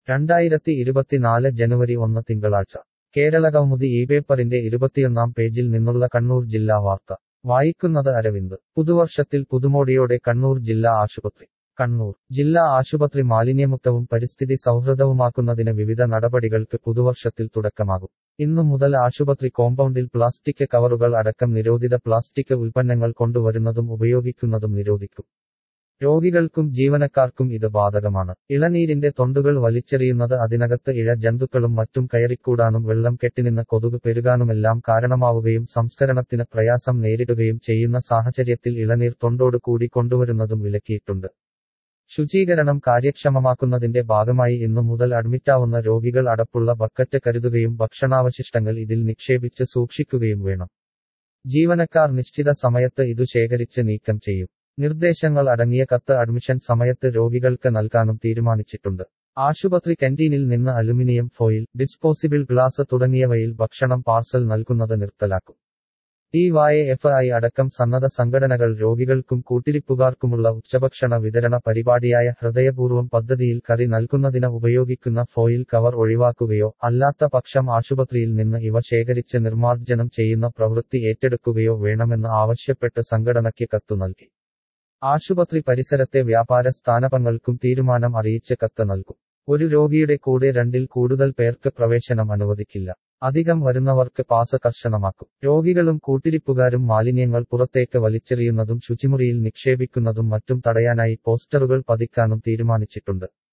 2024 ജനുവരി 1 തിങ്കളാഴ്ച കേരളകൗമുദി ഈ പേപ്പറിന്റെ 21-ാം പേജിൽ നിന്നുള്ള കണ്ണൂർ ജില്ലാ വാർത്ത വായിക്കുന്നത് അരവിന്ദ്. പുതുവർഷത്തിൽ പുതുമോടിയോടെ കണ്ണൂർ ജില്ലാ ആശുപത്രി. കണ്ണൂർ ജില്ലാ ആശുപത്രി മാലിന്യമുക്തവും പരിസ്ഥിതി സൗഹൃദവുമാക്കുന്നതിന് വിവിധ നടപടികൾക്ക് പുതുവർഷത്തിൽ തുടക്കമാകും. ഇന്നു മുതൽ ആശുപത്രി കോമ്പൗണ്ടിൽ പ്ലാസ്റ്റിക് കവറുകൾ അടക്കം നിരോധിത പ്ലാസ്റ്റിക് ഉൽപ്പന്നങ്ങൾ കൊണ്ടുവരുന്നതും ഉപയോഗിക്കുന്നതും നിരോധിക്കും. രോഗികൾക്കും ജീവനക്കാർക്കും ഇത് ബാധകമാണ്. ഇളനീരിന്റെ തൊണ്ടുകൾ വലിച്ചെറിയുന്നത് അതിനകത്ത് ഇഴ ജന്തുക്കളും മറ്റും കയറിക്കൂടാനും വെള്ളം കെട്ടിനിന്ന് കൊതുക് പെരുകാനുമെല്ലാം കാരണമാവുകയും സംസ്കരണത്തിന് പ്രയാസം നേരിടുകയും ചെയ്യുന്ന സാഹചര്യത്തിൽ ഇളനീർ തൊണ്ടോട് കൂടി കൊണ്ടുവരുന്നതും വിലക്കിയിട്ടുണ്ട്. ശുചീകരണം കാര്യക്ഷമമാക്കുന്നതിന്റെ ഭാഗമായി ഇന്നു മുതൽ അഡ്മിറ്റാവുന്ന രോഗികൾ അടപ്പുള്ള ബക്കറ്റ് കരുതുകയും ഭക്ഷണാവശിഷ്ടങ്ങൾ ഇതിൽ നിക്ഷേപിച്ച് സൂക്ഷിക്കുകയും വേണം. ജീവനക്കാർ നിശ്ചിത സമയത്ത് ഇതു ശേഖരിച്ച് നീക്കം ചെയ്യും. നിർദ്ദേശങ്ങൾ അടങ്ങിയ കത്ത് അഡ്മിഷൻ സമയത്ത് രോഗികൾക്ക് നൽകാനും തീരുമാനിച്ചിട്ടുണ്ട്. ആശുപത്രി കാന്റീനിൽ നിന്ന് അലുമിനിയം ഫോയിൽ, ഡിസ്പോസിബിൾ ഗ്ലാസ് തുടങ്ങിയവയിൽ ഭക്ഷണം പാർസൽ നൽകുന്നത് നിർത്തലാക്കും. DYFI അടക്കം സന്നദ്ധ സംഘടനകൾ രോഗികൾക്കും കൂട്ടിരിപ്പുകാർക്കുമുള്ള ഉച്ചഭക്ഷണ വിതരണ പരിപാടിയായ ഹൃദയപൂർവ്വം പദ്ധതിയിൽ കറി നൽകുന്നതിന് ഉപയോഗിക്കുന്ന ഫോയിൽ കവർ ഒഴിവാക്കുകയോ അല്ലാത്ത പക്ഷം ആശുപത്രിയിൽ നിന്ന് ഇവ ശേഖരിച്ച് നിർമ്മാർജ്ജനം ചെയ്യുന്ന പ്രവൃത്തി ഏറ്റെടുക്കുകയോ വേണമെന്ന് ആവശ്യപ്പെട്ട് സംഘടനയ്ക്ക് കത്തു നൽകി. ആശുപത്രി പരിസരത്തെ വ്യാപാര സ്ഥാപനങ്ങൾക്കും തീരുമാനം അറിയിച്ച് കത്ത് നൽകും. ഒരു രോഗിയുടെ കൂടെ 2-ൽ കൂടുതൽ പേർക്ക് പ്രവേശനം അനുവദിക്കില്ല. അധികം വരുന്നവർക്ക് പാസ് കർശനമാക്കും. രോഗികളും കൂട്ടിരിപ്പുകാരും മാലിന്യങ്ങൾ പുറത്തേക്ക് വലിച്ചെറിയുന്നതും ശുചിമുറിയിൽ നിക്ഷേപിക്കുന്നതും മറ്റും തടയാനായി പോസ്റ്ററുകൾ പതിക്കാനും തീരുമാനിച്ചിട്ടുണ്ട്.